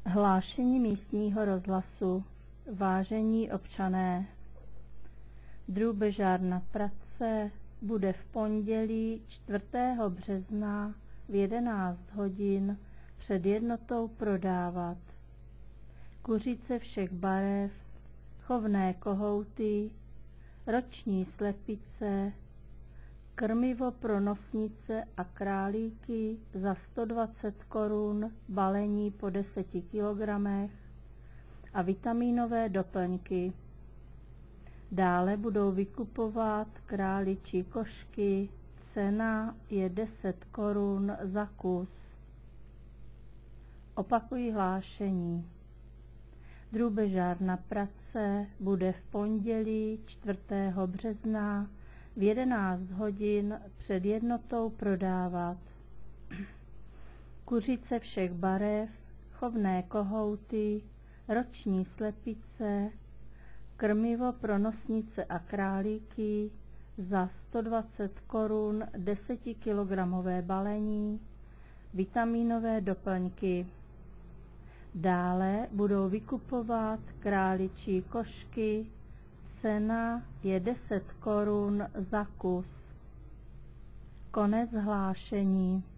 Hlášení místního rozhlasu. Vážení občané, drůbežárna Pratce bude v pondělí 4. března v 11 hodin před jednotou prodávat kuřice všech barev, chovné kohouty, roční slepice, krmivo pro nosnice a králíky za 120 korun balení po 10 kilogramech a vitamínové doplňky. Dále budou vykupovat králičí košky, cena je 10 korun za kus. Opakuji hlášení. Drůbežárna Pratce bude v pondělí 4. března v 11 hodin před jednotou prodávat kuřice všech barev, chovné kohouty, roční slepice, krmivo pro nosnice a králíky za 120 korun 10 kilogramové balení, vitamínové doplňky. Dále budou vykupovat králičí košky, cena je 10 korun za kus. Konec hlášení.